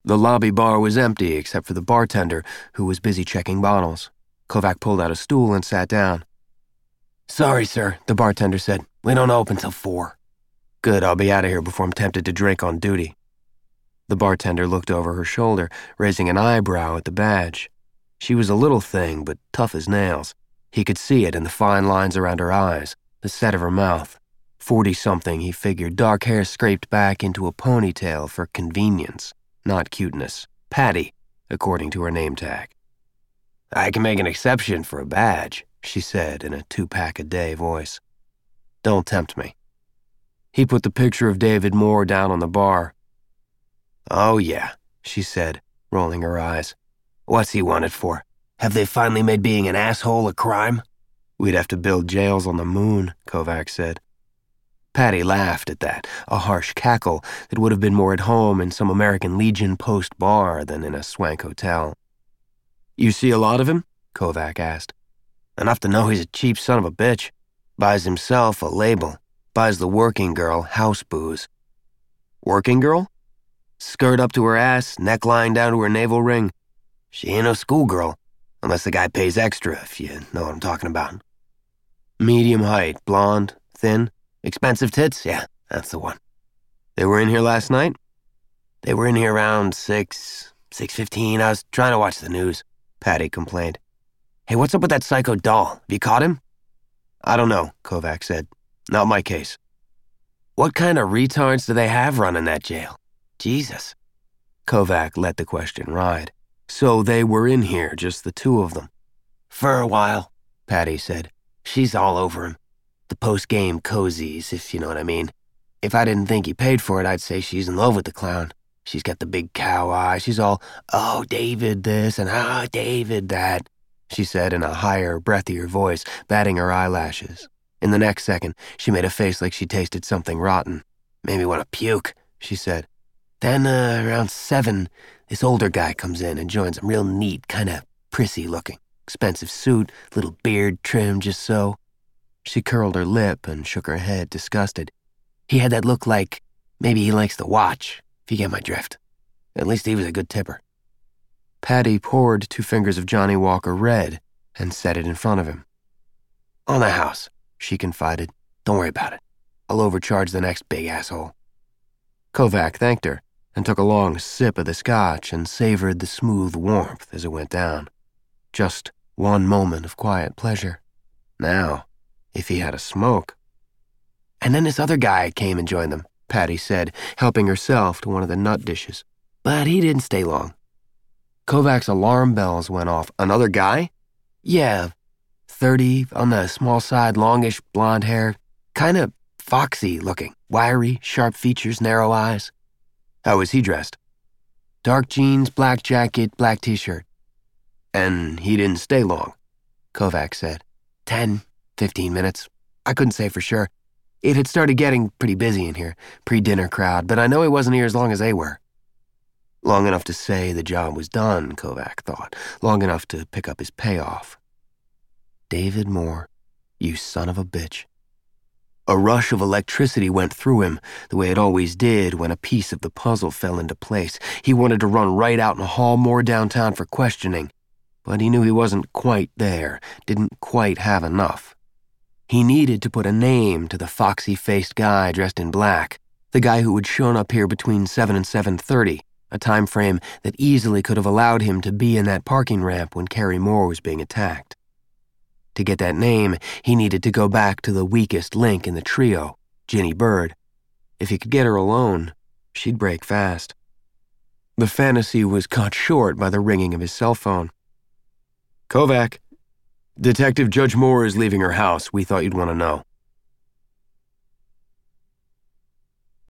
The lobby bar was empty except for the bartender, who was busy checking bottles. Kovac pulled out a stool and sat down. "Sorry, sir," the bartender said. "We don't open till 4. "Good, I'll be out of here before I'm tempted to drink on duty." The bartender looked over her shoulder, raising an eyebrow at the badge. She was a little thing, but tough as nails. He could see it in the fine lines around her eyes, the set of her mouth. 40-something, he figured, dark hair scraped back into a ponytail for convenience, not cuteness. Patty, according to her name tag. "I can make an exception for a badge," she said in a 2-pack-a-day voice. "Don't tempt me." He put the picture of David Moore down on the bar. "Oh, yeah," she said, rolling her eyes. "What's he wanted for? Have they finally made being an asshole a crime?" "We'd have to build jails on the moon," Kovac said. Patty laughed at that, a harsh cackle that would have been more at home in some American Legion Post bar than in a swank hotel. "You see a lot of him?" Kovac asked. "Enough to know he's a cheap son of a bitch. Buys himself a label. Buys the working girl house booze." "Working girl?" "Skirt up to her ass, neckline down to her navel ring. She ain't no schoolgirl, unless the guy pays extra, if you know what I'm talking about." "Medium height, blonde, thin, expensive tits? Yeah, that's the one." "They were in here last night?" "They were in here around 6:15. I was trying to watch the news," Patty complained. "Hey, what's up with that psycho doll? Have you caught him?" "I don't know," Kovac said. "Not my case." "What kind of retards do they have running that jail? Jesus." Kovac let the question ride. "So they were in here, just the two of them?" "For a while," Patty said. "She's all over him. The post-game cozies, if you know what I mean. If I didn't think he paid for it, I'd say she's in love with the clown. She's got the big cow eye. She's all, 'Oh, David this,' and 'Oh, David that,'" she said in a higher, breathier voice, batting her eyelashes. In the next second, she made a face like she tasted something rotten. "Made me want to puke," she said. "Then, around 7, this older guy comes in and joins him, real neat, kind of prissy looking. Expensive suit, little beard trimmed just so." She curled her lip and shook her head, disgusted. "He had that look like maybe he likes to watch, if you get my drift. At least he was a good tipper." Patty poured 2 fingers of Johnny Walker Red and set it in front of him. "On the house," she confided. "Don't worry about it. I'll overcharge the next big asshole." Kovac thanked her and took a long sip of the scotch and savored the smooth warmth as it went down. Just one moment of quiet pleasure. Now, if he had a smoke. "And then this other guy came and joined them," Patty said, helping herself to one of the nut dishes. "But he didn't stay long." Kovac's alarm bells went off. "Another guy?" "Yeah, 30, on the small side, longish, blonde hair. Kind of foxy looking, wiry, sharp features, narrow eyes." "How was he dressed?" "Dark jeans, black jacket, black t-shirt." "And he didn't stay long?" Kovac said. 10, 15 minutes. I couldn't say for sure. It had started getting pretty busy in here, pre-dinner crowd, but I know he wasn't here as long as they were." Long enough to say the job was done, Kovac thought. Long enough to pick up his payoff. David Moore, you son of a bitch. A rush of electricity went through him, the way it always did when a piece of the puzzle fell into place. He wanted to run right out and haul Moore downtown for questioning, but he knew he wasn't quite there, didn't quite have enough. He needed to put a name to the foxy-faced guy dressed in black, the guy who had shown up here between 7 and 7:30, a time frame that easily could have allowed him to be in that parking ramp when Carrie Moore was being attacked. To get that name, he needed to go back to the weakest link in the trio, Ginny Bird. If he could get her alone, she'd break fast. The fantasy was cut short by the ringing of his cell phone. "Kovac, Detective Judge Moore is leaving her house. We thought you'd want to know."